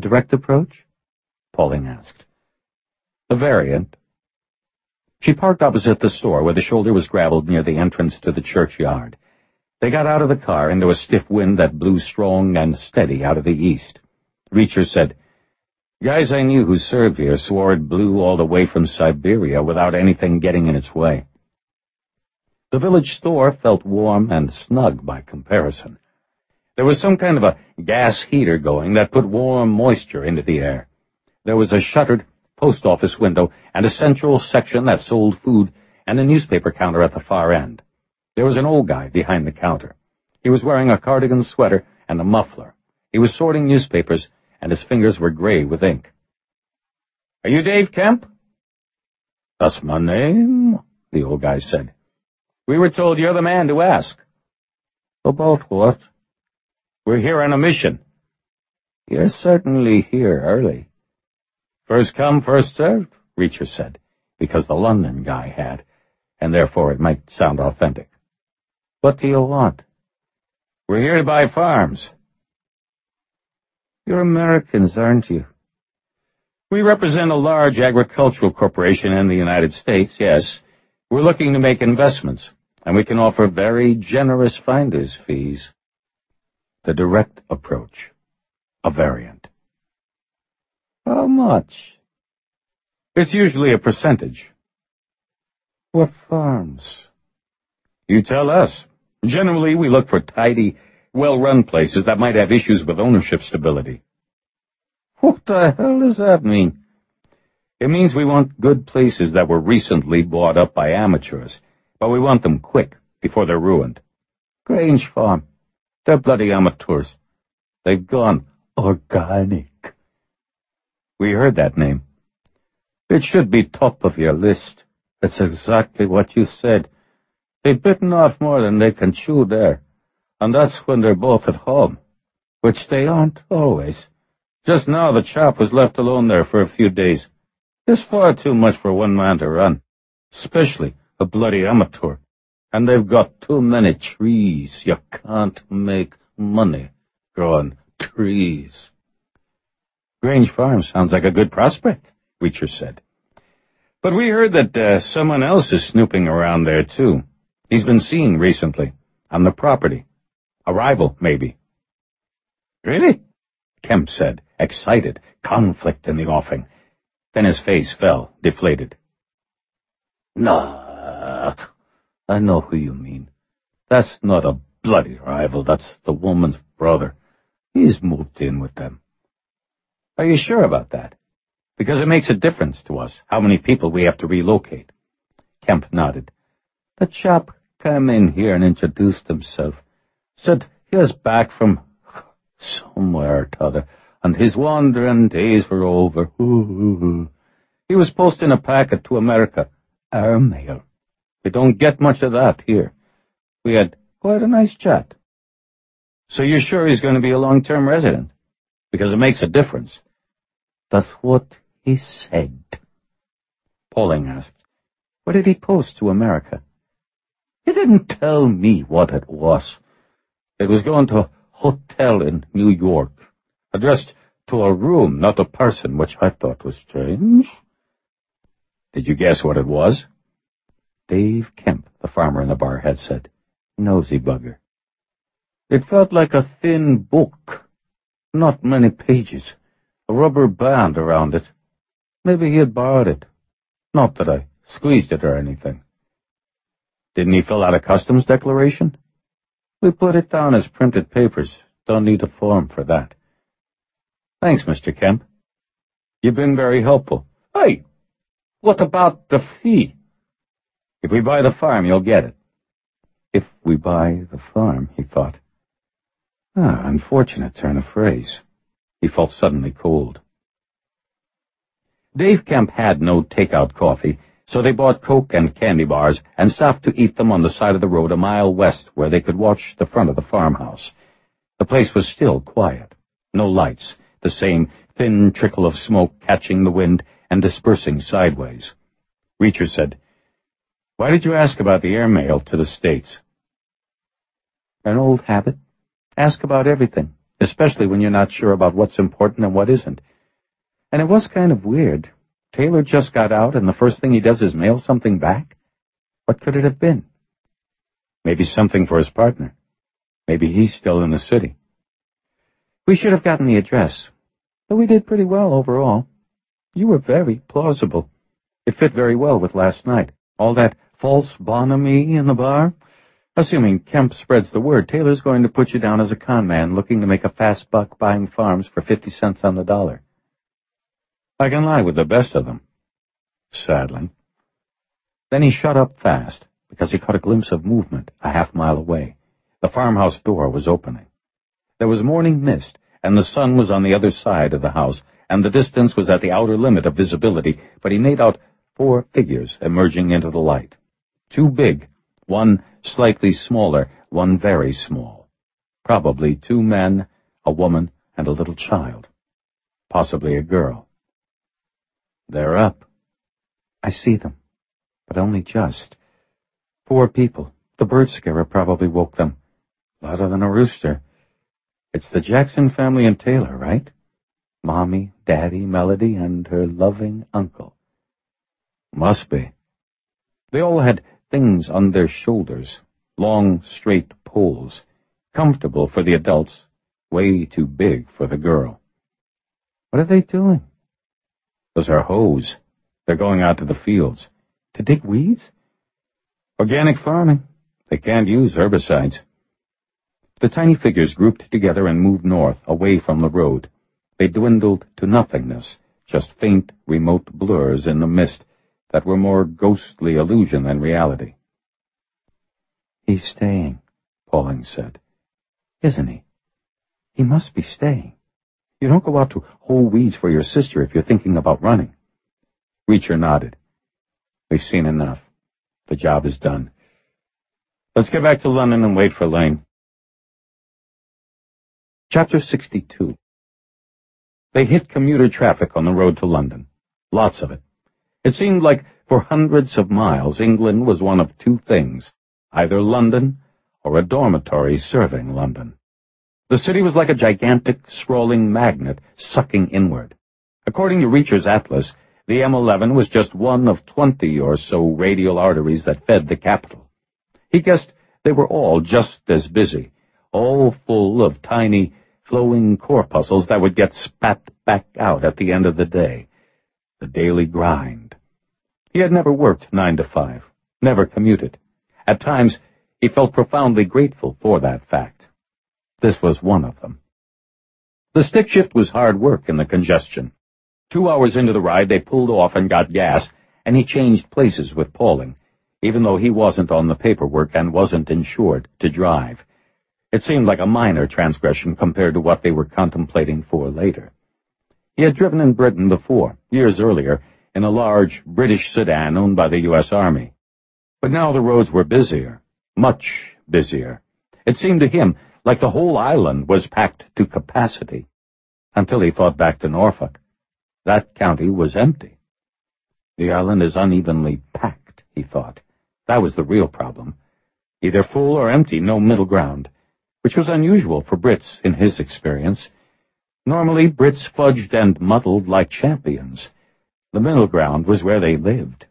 direct approach? Pauling asked. A variant. She parked opposite the store where the shoulder was graveled near the entrance to the churchyard. They got out of the car into a stiff wind that blew strong and steady out of the east. Reacher said, "Guys I knew who served here swore it blew all the way from Siberia without anything getting in its way." The village store felt warm and snug by comparison. There was some kind of a gas heater going that put warm moisture into the air. There was a shuttered post office window and a central section that sold food and a newspaper counter at the far end. There was an old guy behind the counter. He was wearing a cardigan sweater and a muffler. He was sorting newspapers, and his fingers were gray with ink. "Are you Dave Kemp?" "That's my name," the old guy said. "We were told you're the man to ask." "About what?" "We're here on a mission." "You're certainly here early." "First come, first served," Reacher said, because the London guy had, and therefore it might sound authentic. "What do you want?" "We're here to buy farms." "You're Americans, aren't you?" "We represent a large agricultural corporation in the United States, yes. We're looking to make investments, and we can offer very generous finder's fees." The direct approach. A variant. "How much?" "It's usually a percentage." "What farms?" "You tell us. Generally, we look for tidy, well-run places that might have issues with ownership stability." "What the hell does that mean?" "It means we want good places that were recently bought up by amateurs, but we want them quick, before they're ruined." "Grange Farm. They're bloody amateurs. They've gone organic." "We heard that name." "It should be top of your list. That's exactly what you said. They've bitten off more than they can chew there, and that's when they're both at home, which they aren't always. Just now the chap was left alone there for a few days. It's far too much for one man to run, especially a bloody amateur, and they've got too many trees. You can't make money growing trees." "Grange Farm sounds like a good prospect," Reacher said. "But we heard that someone else is snooping around there, too. He's been seen recently, on the property. A rival, maybe." "Really?" Kemp said, excited, conflict in the offing. Then his face fell, deflated. "Nah, I know who you mean. That's not a bloody rival, that's the woman's brother. He's moved in with them." "Are you sure about that? Because it makes a difference to us, how many people we have to relocate." Kemp nodded. "The chap came in here and introduced himself. Said he was back from somewhere or t'other, and his wandering days were over. He was posting a packet to America, airmail. We don't get much of that here. We had quite a nice chat." "So you're sure he's going to be a long-term resident? Because it makes a difference." "That's what he said." Pauling asked, "What did he post to America?" "He didn't tell me what it was. It was going to a hotel in New York, addressed to a room, not a person, which I thought was strange." "Did you guess what it was?" Dave Kemp, the farmer in the bar, had said. "Nosy bugger." "It felt like a thin book. Not many pages. A rubber band around it. Maybe he had borrowed it. Not that I squeezed it or anything." "Didn't he fill out a customs declaration?" "We put it down as printed papers. Don't need a form for that." "Thanks, Mr. Kemp. You've been very helpful." "Hey, what about the fee?" "If we buy the farm, you'll get it." If we buy the farm, he thought. Unfortunate turn of phrase. He felt suddenly cold. Dave Kemp had no take-out coffee, so they bought Coke and candy bars and stopped to eat them on the side of the road a mile west where they could watch the front of the farmhouse. The place was still quiet. No lights, the same thin trickle of smoke catching the wind and dispersing sideways. Reacher said, "Why did you ask about the airmail to the States?" "An old habit. Ask about everything, especially when you're not sure about what's important and what isn't. And it was kind of weird. Taylor just got out, and the first thing he does is mail something back? What could it have been? Maybe something for his partner. Maybe he's still in the city. We should have gotten the address, but we did pretty well overall. You were very plausible. It fit very well with last night. All that false bonhomie in the bar. Assuming Kemp spreads the word, Taylor's going to put you down as a con man looking to make a fast buck buying farms for 50 cents on the dollar. I can lie with the best of them. Sadly. Then he shut up fast, because he caught a glimpse of movement a half-mile away. The farmhouse door was opening. There was morning mist, and the sun was on the other side of the house, and the distance was at the outer limit of visibility, but he made out 4 figures emerging into the light. 2 big, one slightly smaller, one very small. Probably 2 men, a woman, and a little child. Possibly a girl. They're up. I see them, but only just. 4 people. The bird scarer probably woke them. Louder than a rooster. It's the Jackson family and Taylor, right? Mommy, Daddy, Melody, and her loving uncle. Must be. They all had things on their shoulders, long, straight poles, comfortable for the adults, way too big for the girl. What are they doing? Those are hoes. They're going out to the fields. To dig weeds? Organic farming. They can't use herbicides. The tiny figures grouped together and moved north, away from the road. They dwindled to nothingness, just faint, remote blurs in the mist that were more ghostly illusion than reality. He's staying, Pauling said. Isn't he? He must be staying. You don't go out to hoe weeds for your sister if you're thinking about running. Reacher nodded. We've seen enough. The job is done. Let's get back to London and wait for Lane. Chapter 62. They hit commuter traffic on the road to London. Lots of it. It seemed like for hundreds of miles England was one of 2 things, either London or a dormitory serving London. The city was like a gigantic, sprawling magnet sucking inward. According to Reacher's atlas, the M11 was just one of 20 or so radial arteries that fed the capital. He guessed they were all just as busy, all full of tiny, flowing corpuscles that would get spat back out at the end of the day. The daily grind. He had never worked 9 to 5, never commuted. At times, he felt profoundly grateful for that fact. This was one of them. The stick shift was hard work in the congestion. 2 hours into the ride, they pulled off and got gas, and he changed places with Pauling, even though he wasn't on the paperwork and wasn't insured to drive. It seemed like a minor transgression compared to what they were contemplating for later. He had driven in Britain before, years earlier, in a large British sedan owned by the U.S. Army. But now the roads were busier, much busier. It seemed to him like the whole island was packed to capacity, until he thought back to Norfolk. That county was empty. The island is unevenly packed, he thought. That was the real problem. Either full or empty, no middle ground, which was unusual for Brits in his experience. Normally, Brits fudged and muddled like champions. The middle ground was where they lived.